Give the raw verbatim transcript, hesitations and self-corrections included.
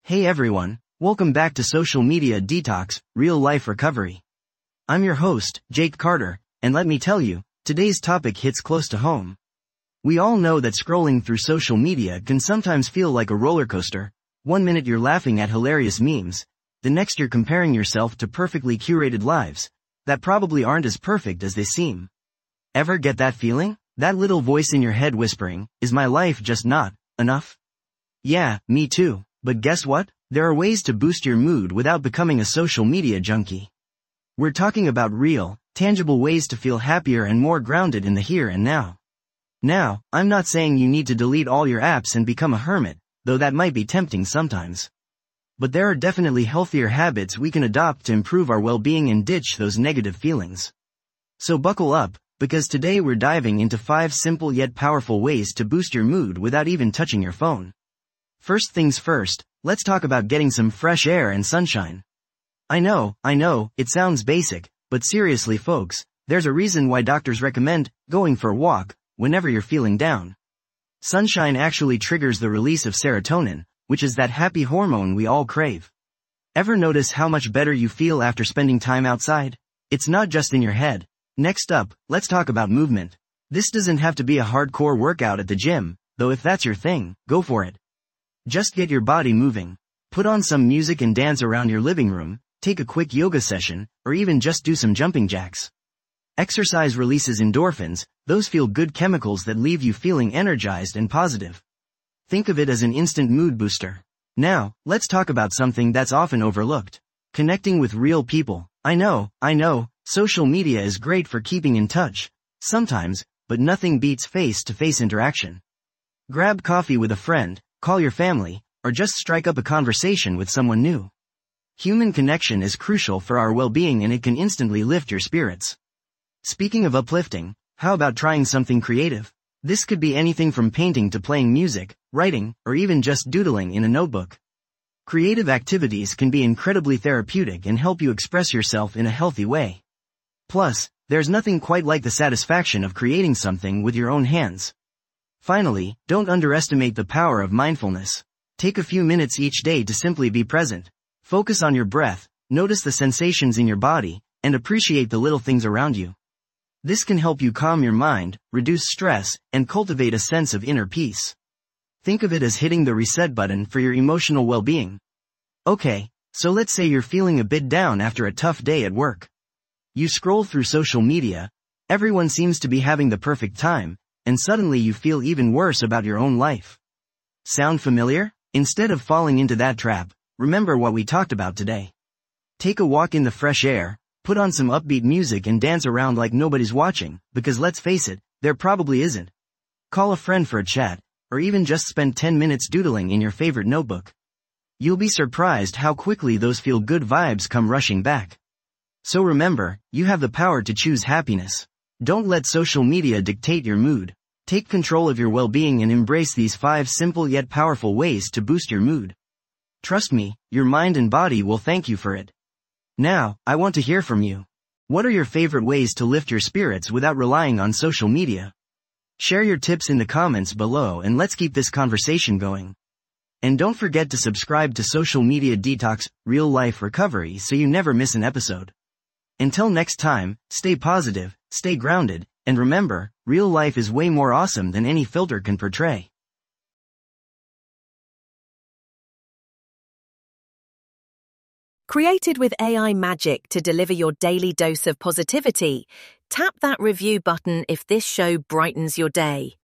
Hey everyone, welcome back to Social Media Detox, Real Life Recovery. I'm your host, Jake Carter, and let me tell you, today's topic hits close to home. We all know that scrolling through social media can sometimes feel like a roller coaster. One minute you're laughing at hilarious memes, the next you're comparing yourself to perfectly curated lives that probably aren't as perfect as they seem. Ever get that feeling? That little voice in your head whispering, is my life just not enough? Yeah, me too. But guess what? There are ways to boost your mood without becoming a social media junkie. We're talking about real, tangible ways to feel happier and more grounded in the here and now. Now, I'm not saying you need to delete all your apps and become a hermit, though that might be tempting sometimes. But there are definitely healthier habits we can adopt to improve our well-being and ditch those negative feelings. So buckle up, because today we're diving into five simple yet powerful ways to boost your mood without even touching your phone. First things first, let's talk about getting some fresh air and sunshine. I know, I know, it sounds basic, but seriously folks, there's a reason why doctors recommend going for a walk whenever you're feeling down. Sunshine actually triggers the release of serotonin, which is that happy hormone we all crave. Ever notice how much better you feel after spending time outside? It's not just in your head. Next up, let's talk about movement. This doesn't have to be a hardcore workout at the gym, though if that's your thing, go for it. Just get your body moving. Put on some music and dance around your living room, take a quick yoga session, or even just do some jumping jacks. Exercise releases endorphins, those feel-good chemicals that leave you feeling energized and positive. Think of it as an instant mood booster. Now, let's talk about something that's often overlooked. Connecting with real people. I know, I know, social media is great for keeping in touch, sometimes, but nothing beats face-to-face interaction. Grab coffee with a friend, call your family, or just strike up a conversation with someone new. Human connection is crucial for our well-being and it can instantly lift your spirits. Speaking of uplifting, how about trying something creative? This could be anything from painting to playing music, writing, or even just doodling in a notebook. Creative activities can be incredibly therapeutic and help you express yourself in a healthy way. Plus, there's nothing quite like the satisfaction of creating something with your own hands. Finally, don't underestimate the power of mindfulness. Take a few minutes each day to simply be present. Focus on your breath, notice the sensations in your body, and appreciate the little things around you. This can help you calm your mind, reduce stress, and cultivate a sense of inner peace. Think of it as hitting the reset button for your emotional well-being. Okay, so let's say you're feeling a bit down after a tough day at work. You scroll through social media, everyone seems to be having the perfect time, and suddenly you feel even worse about your own life. Sound familiar? Instead of falling into that trap, remember what we talked about today. Take a walk in the fresh air, put on some upbeat music and dance around like nobody's watching, because let's face it, there probably isn't. Call a friend for a chat, or even just spend ten minutes doodling in your favorite notebook. You'll be surprised how quickly those feel-good vibes come rushing back. So remember, you have the power to choose happiness. Don't let social media dictate your mood. Take control of your well-being and embrace these five simple yet powerful ways to boost your mood. Trust me, your mind and body will thank you for it. Now, I want to hear from you. What are your favorite ways to lift your spirits without relying on social media? Share your tips in the comments below and let's keep this conversation going. And don't forget to subscribe to Social Media Detox, Real Life Recovery so you never miss an episode. Until next time, stay positive, stay grounded, and remember, real life is way more awesome than any filter can portray. Created with A I magic to deliver your daily dose of positivity, tap that review button if this show brightens your day.